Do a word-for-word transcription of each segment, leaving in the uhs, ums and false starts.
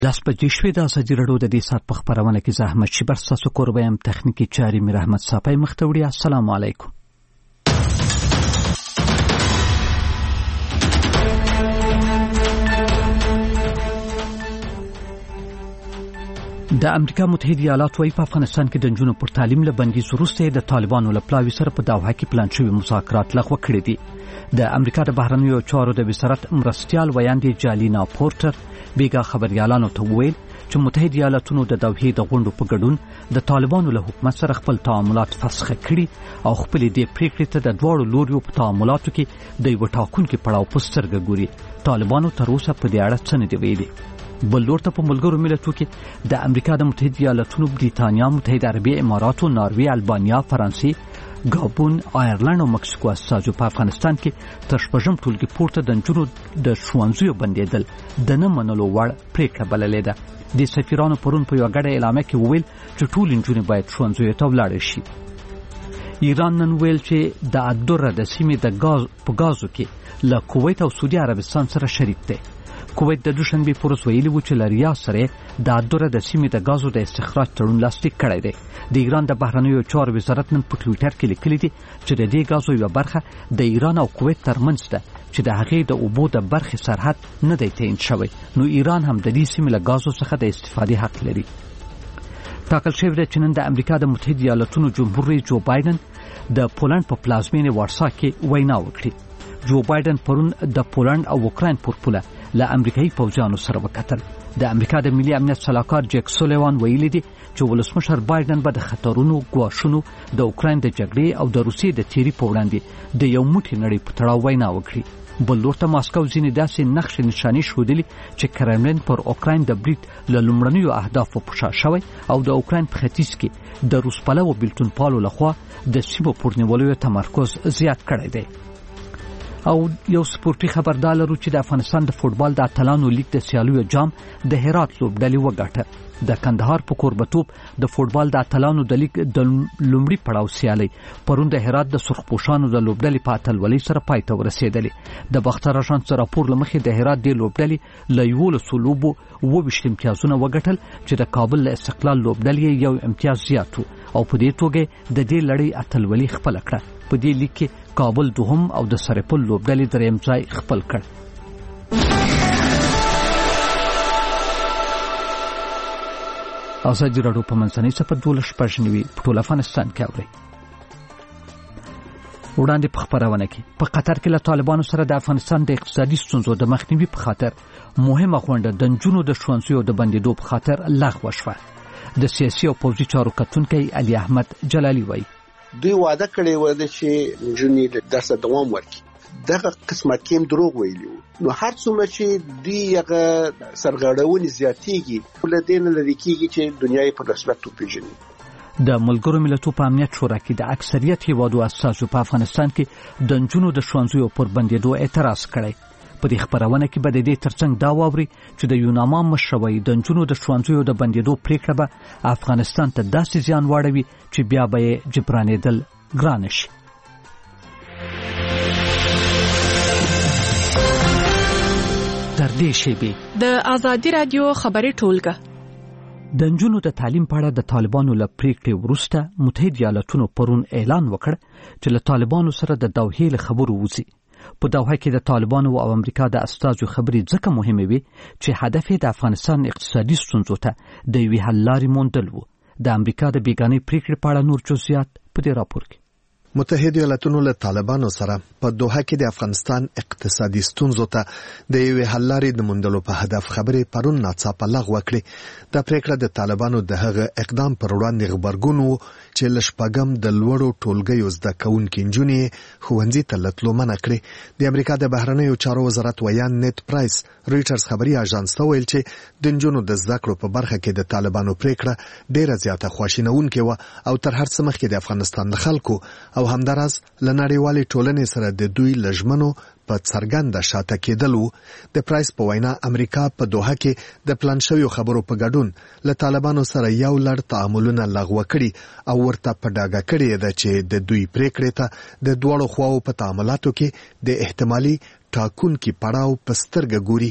لاس بجې شوې د ازادي راډیو د دې ساعت په خپرونه کې زه احمد شیبر ستاسو کوربه یم. تخنیکي چارې میر احمد صافی مخ ته وړي. السلام علیکم. د امریکا متحده ایالات وايي په افغانستان کې د نجونو پر تعلیم له بندیز وروسته د طالبانو له پلاوي سره په دوحه کې پلان شوي مذاکرات لغوه کړي دي. د امریکا د بهرنیو چارو د وزارت مرستیال ویاندې جالینا پورټر بیګا خبريالانو ته وویل چې متحده ایالاتونو د دوحې د غونډو په ګډون د طالبانو له حکومت سره خپل تعاملات فسخ کړي او خپل دې پریکړې ته د دواړو لوريو په تعاملاتو کې د یو ټاکونکو پړاو په سترګه ګوري. طالبانو تر اوسه په دې اړه څه نه دی ویلي. بل لور ته په ملګرو ملتونو کې د امریکا د متحده ایالاتونو، بریتانیا، متحده عربي اماراتو، ناروې، البانیا، فرانسې، ګابون، آیرلند او مکسیکو استازو په افغانستان کې تر شپږم ټولګي پورته د نجونو د ښوونځیو بندیدل د نه منلو وړ پریکړه بللې ده. د سفیرانو پرون په یو غړ اعلامیه کې وویل چې ټول نجونې باید ښوونځیو ته ولاړې شي. ایران نن ویل چې د ادوره د سیمې د غاز په غازو کې له کویت او سعودي عربستان سره شریک دی. کویت د دوشنبه پر ورځ ویلي و چې لریا سره د ادوره د سیمې د غازو د استخراج تړون لاسلیک کړی دی. د ایران د بهرنیو چارو وزارت نن په ټوئیټر کې لیکلي دي چې د دې غازو یو برخه د ایران او کویت ترمنځ ده چې د هغې د اوبو د برخې سرحد نه دی تعیین شوی. نو ایران هم د دې سیمې له غازو څخه د استفادې حق لري. ټاکل شوی دی چې نن د امریکا د متحده ایالاتونو جمهور رئیس جو بایدن د پولند په پلازمینې وارسا کې وینا وکړي. جو بایدن پرون د پولند او اوکراین پر پوله له امریکایي پوځیانو سره وکتل. د امریکا د ملي امنیت سلاکار جیک سولیوان ویلي دي چې ولسمشر بایدن به د خطرونو ګواښونو د اوکراین د جګړې او د روسیې د تیری په وړاندې د یو موټی نړۍ په تړاو وینا وکړي. بل لور ته ماسکو ځینې داسې نقشې نشانې ښودلي چې کرملین پر اوکراین د برید له لومړنیو اهدافو په شا شوی او د اوکراین په ختیځ کې د روس پلوو بیلتون پالو لخوا د سیمو پر نیولو تمرکز زیات کړی دی. او یو سپورتي خبر دا لرو چې د افغانستان د فوتبال د اتلانو لیگ د سیالیو جام د هرات لوبډلې وګټه. د کندهار په کوربتوب د فوتبال د اتلانو د لیگ د لومړي پړاو سیالي پرون د هرات د سرخپوشانو د لوبډلې په اتلولۍ سره پای ته ورسېدلې. د باختر اژانس راپور لمخې د هرات د لوبډلې له یولسو لوبو اووه امتیازونه وګټل چې د کابل له استقلال لوبډلې یو امتیاز زیات او په دې توګه د دې لړۍ اتلولۍ خپل کړه. په دې لیگ کې کابل دوهم او د سرپل لوبډلې دریم ځای خپل کړ. ازادي راډیو په منځنۍ صفر دولس شپږ نوي په ټول افغانستان کې اوري. وړاندې په خبرونه کې په قطر کې له طالبانو سره د افغانستان د اقتصادي ستونزو د مخنیوي په خاطر مهمه غونډه د نجونو د ښوونځیو د بندیدو په خاطر لغوه شوه. د سیاسي او پوځي چارو کتونکی علي احمد جلالي وایي دوی وعده کړی و چې نجونې د درس دوام ورکړي. دغه قسمت کې دروغ ویلي وو. نو هر څومره چې دوی هغه سرغړونې زیاتېږي ولدین لري کېږي چې دنیا په رسمیت وپېژني. د ملګرو ملتونو په امنیت شورا کې د اکثریت هیوادو استازو په افغانستان کې د نجونو د ښوونځیو پر بندیدو اعتراض کړی. په دې خبرونه کې به د دې ترڅنګ دا واوري چې د یوناما مشروي د نجونو د ښوونځیو د بندیدو پریکړه به افغانستان ته داسې زیان واړوي چې بیا به یې جبرانېدل ګران شي. تر دې شیبې د ازادي رادیو خبري ټولګه د نجونو د تعلیم په اړه د طالبانو له پریکړې وروسته متحده ایالاتونو پرون اعلان وکړ چې له طالبانو سره د دوحې له خبرو وځي. په دوحه کې د طالبانو او امریکا د استازو خبرې ځکه مهمه وي چې هدف یې د افغانستان اقتصادي ستونزو ته د یوې حل لارې موندل و. د امریکا د بیګانۍ پریکړې په اړه نور جزئیات په دې راپور کې. متحده ایالاتونو له طالبانو سره په دوحه کې د افغانستان اقتصادي ستونزو ته د یوې حل لارې د موندلو په هدف خبرې پرون ناڅاپه لغوه کړې. د پریکړه د طالبانو د هغه اقدام پر وړاندې غبرګون و چې له شپږم د لوړو ټولګیو زده کوونکي نجونې ښوونځي ته له تلو منع کړې. د امریکا د بهرنیو چارو وزارت ویان نیت پرایس رویټرز خبري اژانس ته ویل چې د نجونو د زده کړو په برخه کې د طالبانو پریکړه ډیره زیاته خواشینونکې وه او تر هر څه مخکې د افغانستان د خلکو او همداراز له نړیوالې ټولنې سره د دوی لژمنو په څرګنده شاته کېدلو. د پرایس په وینا امریکا په دوحه کې د پلان شویو خبرو په ګډون له طالبانو سره یو لړ تعاملونه لغوه کړي او ورته په ډاګه کړي ده چې د دوی پریکړې ته د دواړو خواو په تعاملاتو کې د احتمالي ټاکونکي پړاو په سترګه ګوري.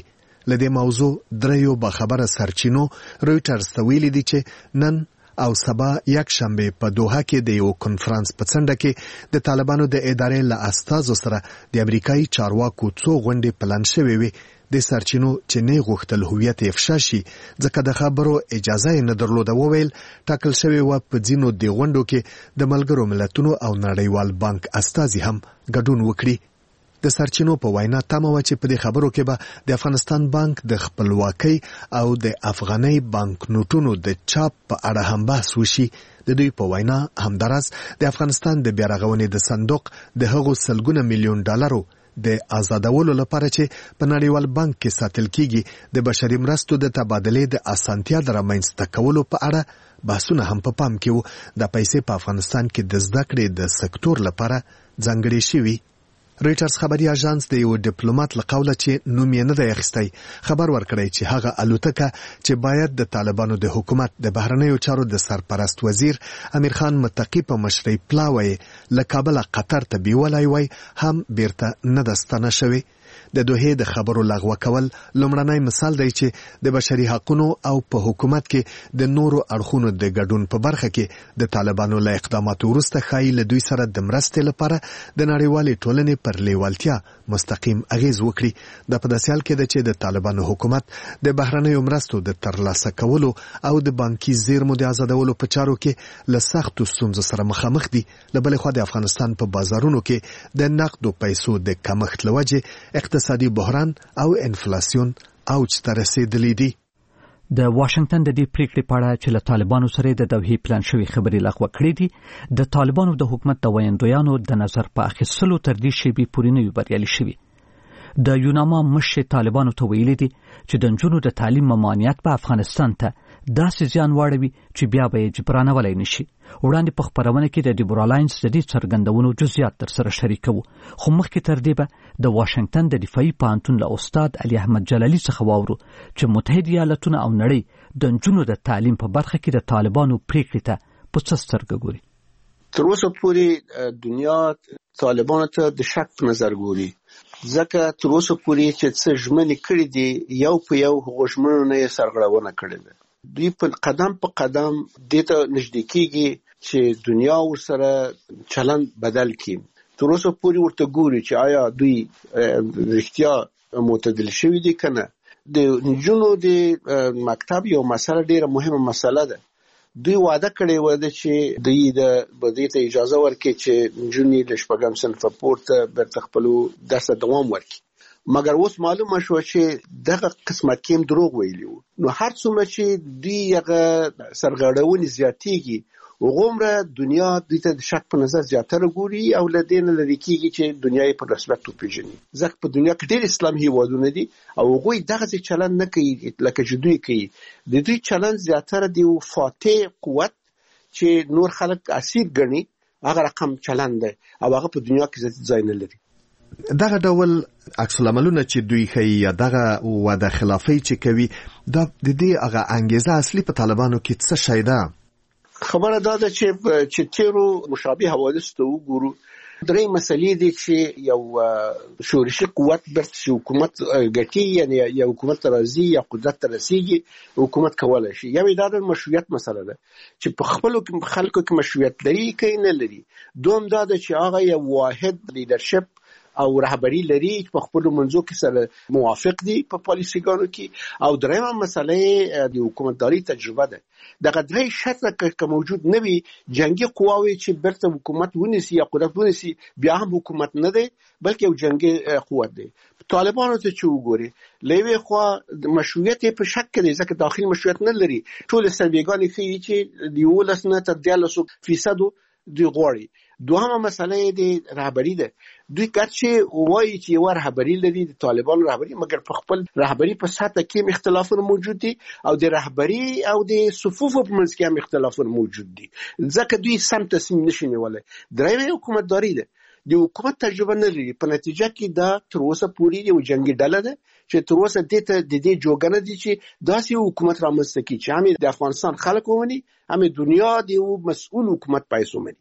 لدې موضوع دریو باخبره سرچینو رويټرز ته ویلي دي چې نن او سبا یک شنبه په دوحه کې د یو کنفرانس په څنډه کې د طالبانو د ادارې له استازو سره د امریکایي چارواکو څو غونډې پلان شوې وي. د سرچینو چې نه غوښتل هویت افشا شي ځکه د خبرو اجازه نه درلوده وویل ټاکل شوی و په ځینو د غونډو کې د ملګرو ملتونو او نړیوال بانک استازي هم ګډون وکړي. د سرچینو په وینا تمه و چې په دې خبرو کې به د افغانستان بانک د خپلواکۍ او د افغاني بانک نوټونو د چاپ په اړه هم بحث وشي. د دوی په وینا همدارس د افغانستان د بیارغونې د صندوق د هغو سلګونه میلیون ډالرو د آزادولو لپاره چې په نړیوال بانک کې ساتل کیږي د بشري مرستو د تبادلې د اسانتیا د رامنځته کولو په اړه بحثونه هم په پام کې وو. د پیسې په افغانستان کې د زده کړې د سکتور لپاره ځانګړې شوي. رويټرز خبري اژانس د یو ډیپلوماټ له قوله چې نوم یې نه دی اخیستی خبر ورکړی چې هغه الوتکه چې باید د طالبانو د حکومت د بهرنیو چارو د سرپرست وزیر امیر خان متقی په مشرۍ پلاوی له کابل قطر ته بیولای وای هم بیرته نه دستانه شوی. د دوحې د خبرو لغوه کول لومړنی مثال دی چې د بشري حقوقو او په حکومت کې د نورو اړخونو د ګډون په برخه کې د طالبانو له اقداماتو وروسته ښایي له دوی سره د مرستې لپاره د نړیوالې ټولنې پر لیوالتیا مستقیم اغیز وکړي. د په داسې حال کې ده چې د طالبانو حکومت د بهرنیو مرستو د ترلاسه کولو او د بانکي زیرمو د آزادولو په چارو کې له سختو ستونزو سره مخامخ دي. له بلې خوا د افغانستان په بازارونو کې د نقدو پیسو د کمښت له وجې اقتصادي بحران او انفلاسیون اوج ته رسیدلی دي. د واشنگټن د دې پریکړې په اړه چې له طالبانو سره د دوحې پلان شوی خبرې لغوه کړې دي د طالبانو د حکومت د ویاندویانو د نظر په اخیستلو تر دې شی به پورې نه بریالي شوي. د یوناما مشر طالبانو ته ویلي دي چې د نجونو د تعلیم ممانعت په افغانستان ته داسې ځان واړوي چې بیا به یې جبرانولی نشي. وړاندې په خبرونه کې د ډیبرالاینس د دې څرګندونو جزئیات در سره شریکوو خو مخکې تر دې به د واشنگټن د دفاعي پوهنتون له استاد علي احمد جلالي څخه واورو چې متحده ایالتونه او نړۍ د نجونو د تعلیم په برخه کې د طالبانو پریکړې ته په څه سترګه ګوري. تر اوسه پورې دنیا طالبانو ته د شک په نظر ګوري ځکه تر اوسه پورې چې څه ژمنې کړې دي یو په یو هغو ژمنو نه یې سرغړونه کړې ده. دوی په قدم په قدم دې ته نږدې کېږي چې دنیا ورسره چلند بدل کړي. تر اوسه پورې ورته ګوري چې آیا دوی رښتیا معتدل شوي دي که نه. د نجونو د مکتب یو مسله ډېره مهمه مسله ده. دوی وعده کړې وه ده چې دوی د دې ته اجازه ورکړي چې نجونې له شپږم صنفه پورته بیرته خپلو درس ته دوام ورکړي. مګر اوس معلومه شو چې دغه قسمه کې دروغ ویلي وو. نو هر څومره چې دوی هغه سرغړونې زیاتېږي هغومره دنیا دوی ته د شک په نظر زیاتره ګوري او له دې نه لرې کېږي چې دنیا یې په رسمیت وپېژني. ځکه په دنیا کې ډېر اسلام هېوادونه دي او هغوی دغسې چلند نه کوي لکه چې دوی کوي. د دوی چلند زیاتره د یو فاتح قوت چې نور خلک اسیر ګڼي هغه رقم چلند دی او هغه په دنیا کې ځای نه لري. دغه ډول عکس العملونه چې دوی ښیي یا دغه وعده خلافۍ چې کوي دا د دې هغه انګیزه اصلي په طالبانو کې څه شی ده؟ خبره دا ده چې چې تیرو مشابه حوادثو ته وګورو درې مسلې دي چې یو شورشي قوت برت چې حکومت ګټي یعنی یو حکومت راځي یا قدرت ته رسیږي حکومت کولای شي. یو دا د مشروعیت مسله ده چې په خپلو خلکو کې مشروعیت لري که نه لري. دوم دا ده چې هغه یو واحد لیدرشپ او رهبری لري چې په خپل منځو کې سره موافق دي په پالیسیګانو کې. او دریمه مسله د حکومتداري تجربه ده. دغه درې شرطه که موجود نه وي جنگي قواوې چې برته حکومت ونیسي یا قدرت ونیسي بیا هم حکومت نه دی بلکې یو جنگي قوت دی. طالبانو ته چې وګوري له یوې خوا مشروعیت په شک کې دی ځکه داخلي مشروعیت نه لري. ټول سروېګانې ښیي چې د یولس نه تر دیارلسو فیصدو دوی غواړي. دوهمه مسله د رهبری ده. دوی کچې وایي چې یو رهبری لري د طالبانو رهبری مګر په خپل رهبری په سطح کې اختلافونه موجود دي او د رهبری او د صفوفو په منځ کې هم اختلافونه موجود دي ځکه دوی سم تصمیم نشي نیولی. درېیمه حکومتداري ده. د حکومت تجربه نه لري. په نتیجه کې دا تر اوسه پورې یو جنگي ډله ده چې تر اوسه دې ته د دې جوګه نه دي چې داسې یو حکومت رامنځته کړي چې هم د افغانستان خلک ومني هم دنیا د یو مسؤل حکومت پیسې ومني.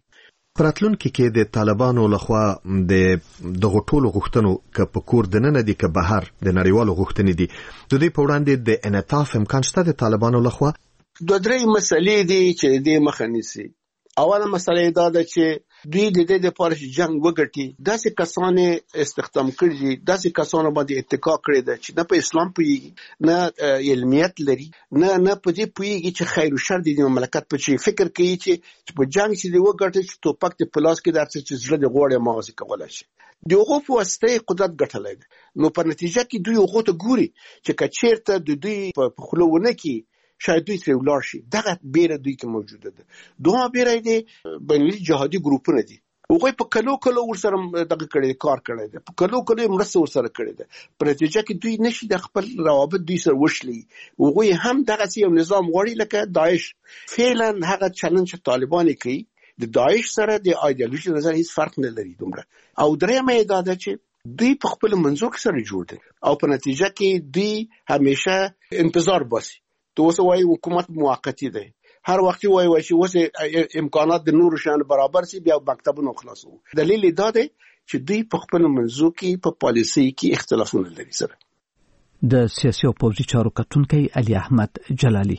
پراتلونکو کې د طالبانو لخوا د دغه ټولو غوښتنو ک په کور دننه دي ک بهر د نړیوالو غوښتنې دي د دې په وړاندې د انعطاف امکان شته د طالبانو لخوا. دوه درې مسلې دي چې د مخه نیسي. اوله مسله دا ده چې دوی د دې لپاره چې جنگ وګټي داسې کسان استخدام کړي داسې کسان باندې اتکا کړی ده چې نه په اسلام پوهیږي نه علمیت لري نه نه په دې پوهیږي چې خیر او شر د مملکت په چی فکر کوي چې په جنگ چې دی وګټي چې توپک د پلاس کې درڅ چې زړه د غوړې مغز کولای شي دغه په واسطه قدرت ګټلای نو په نتیجه کې دوی هغه ته ګوري چې کچیرته د دوی په خلوونه کې شاید دوی تر ولر شي دغه بیره دوی کې موجوده ده دوه بیره دي بنلي جهادي ګروپونه دي هغه په کلو کلو ورسره دغه کړي کار کړي ده په کلو کلو مرسته ورسره کړي ده په نتیجه کې دوی نشي د خپل روابط دوی سره وشلي هغه هم دغه یو نظام غوړي لکه داعش فعلا هغه چیلنج طالبان کوي د داعش سره د ایدئولوژي نظر هیڅ فرق نه لري دومره او درېمه دا ده چې دوی په خپل منځو سره جوړ دي او په نتیجه کې دوی همیشه انتظار باسي تو اوس وايي حکومت موقتی دی هر وخت وايي وايي چې اوس امکانات د نور شان برابر سي بیا مکتبونو خلاصو دلیل دا دی چې دوی په خپل منځو کې په پالیسي کې اختلافونه لري سره. د سیاسي او پوځي چارو کتونکي علي احمد جلالي.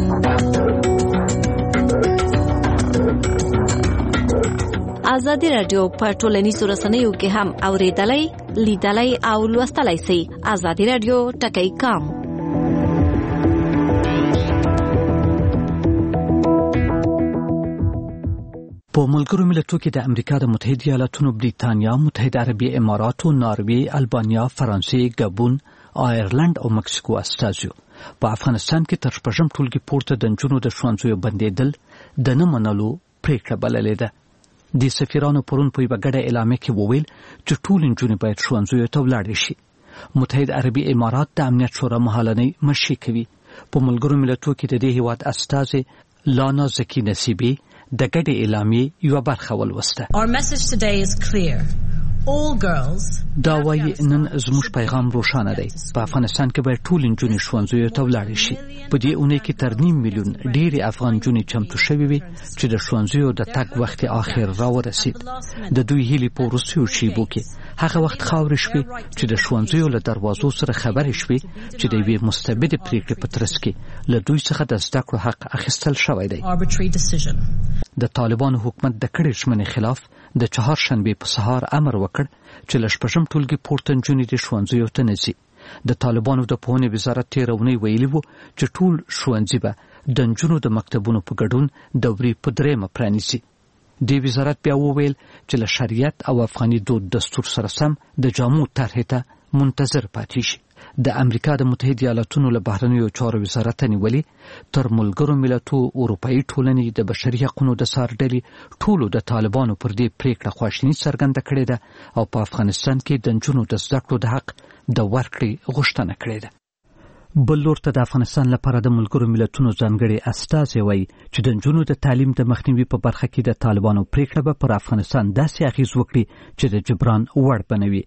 ازادي رادیو په ټولنیزو رسنیو کې هم اوریدلای لیدلای او لوستلای شئ. ازادي رادیو ټکی کام په ملګرو ملتونو کې د امریکا د متحده ایالاتونو، بریتانیا، متحده عربي اماراتو، ناروې، البانیا، فرانسې، ګابون، آیرلند او مکسیکو استازیو په افغانستان کې تر شپږم ټولګي پورته د نجونو د ښوونځیو بندیدل د نه منلو پریکړه بللې ده. د سفیرانو پرون په یوه ګډه اعلامیه کې وویل چې ټول نجونې باید ښوونځیو ته ولاړې شي. متحده عربي امارات د امنیت شورا مهالنۍ مشري کوي. په ملګرو ملتونو کې د دې هیواد استازې لانا زکی نصیبی د ګډې اعلامیې یوه برخه ولوسته. دا وایي نن زموږ پیغام روښانه دی. په افغانستان کې باید ټول نجونې ښوونځیو ته ولاړې شي. په دې اونۍ کې تر نیم میلیون ډېرې افغان نجونې چمتو شوې وي چې د ښوونځیو د تګ وخت آخر راورسید. د دوی هیلې په وروستیو شېبو کې هغه وخت خاورې شوې چې د ښوونځیو له دروازو سره خبرې شوې چې د یوې مستبدې پریکړې په ترڅ کې له دوی څخه د زده کړو حق اخیستل شوی دی. د طالبانو حکومت د کړې ژمنې خلاف د چهارشنبې په سهار امر وکړ چې له شپږم ټولګي پورته نجونې د ښوونځیو ته نه ځي. د طالبانو د پوهنې وزارت تېره اونۍ ویلي وو چې ټول ښوونځي به د نجونو د مکتبونو په ګډون دورې په درېیمه پرانیزي. د وزارت بیا وویل چې له شریعت او افغاني دود دستور سره سم د جامو طرحې ته منتظر پاتې شي. د امریکا د متحده ایالاتونو له بهرنیو چارو وزارت نیولې تر ملګرو ملتونو، اروپایي ټولنې، د بشري حقوقو د څار ډلې ټولو د طالبانو پر دې پریکړه خواشیني څرګنده کړې ده او په افغانستان کې د نجونو د زده کړو د حق د ورکړې غوښتنه کړې ده. بل لور ته د افغانستان لپاره د ملګرو ملتونو ځانګړي استازی وایي چې د نجونو د تعلیم د مخنیوي په برخه کې د طالبانو پریکړه به پر افغانستان داسې اغیز وکړي چې د جبران وړ بنوي.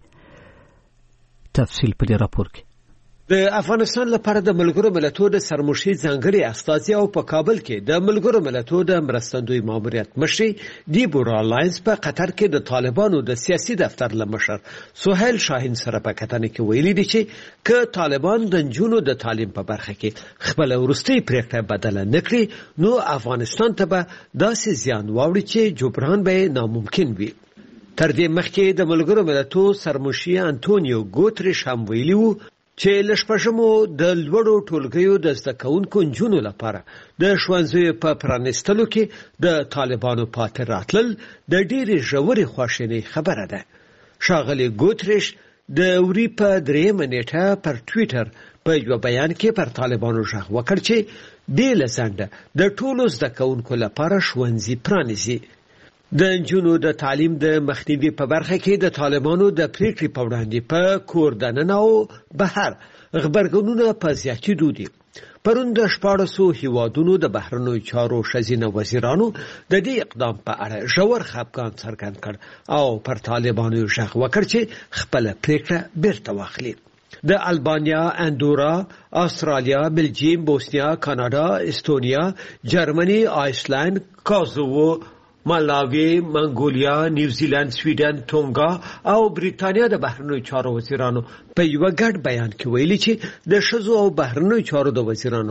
تفصیل په دې راپور کې. د افغانستان لپاره د ملګرو ملتونو د سرمشي ځانګړي استازی او په کابل کې د ملګرو ملتونو د مرستندوی ماموریت مشر دیبورا لاینز په قطر کې د طالبانو د سیاسي دفتر لمشر سهیل شاهین سره په کتنه کې ویلي دي چې ک طالبان د نجونو د تعلیم په برخه کې خپل ورستي پریکړه بدله نکړي نو افغانستان ته به داسې زیان واوړي چې جبران به ناممکن وي. تر دې مخکې د ملګرو ملتونو سرمشي انټونیو ګوتریش هم ویلي وو چې لشپږمو د لوړو ټولګیو د زده کوونکو نجونو لپاره د ښوونځیو په پرانیستلو کې د طالبانو پاتې راتلل د ډېرې ژورې خواشینۍ خبره ده. ښاغلي ګوتریش د وري په درېیمه نیټه پر ټویټر په یو بیان کې پر طالبانو ژغ وکړ چې دې له ځنډه د ټولو زده کوونکو لپاره ښوونځي پرانیزي. د نجونو د تعلیم د مخنیوي په برخه کې د طالبانو د پریکړې په وړاندې په کور دننه او بهر غبرګونونه په زیاتېدو دي. پرون د شپاړسو هیوادونو د بهرنیو چارو ښځینه وزیرانو د دې اقدام په اړه ژور خفګان څرګند کړ او پر طالبانو ژغ وکړ چې خپله پریکړه بیرته واخلي. د البانیا، اندورا، استرالیا، بلجیم، بوسنیا، کاناډا، استونیا، جرمني، آیسلند، کازوو مالاوي، منګولیا، نیوزیلند، سویډن، تونګا او بریټانیا د بهرنیو چارو وزیرانو په یو ګډ بیان کې ویلي چې د ښځو او بهرنیو چارو د وزیرانو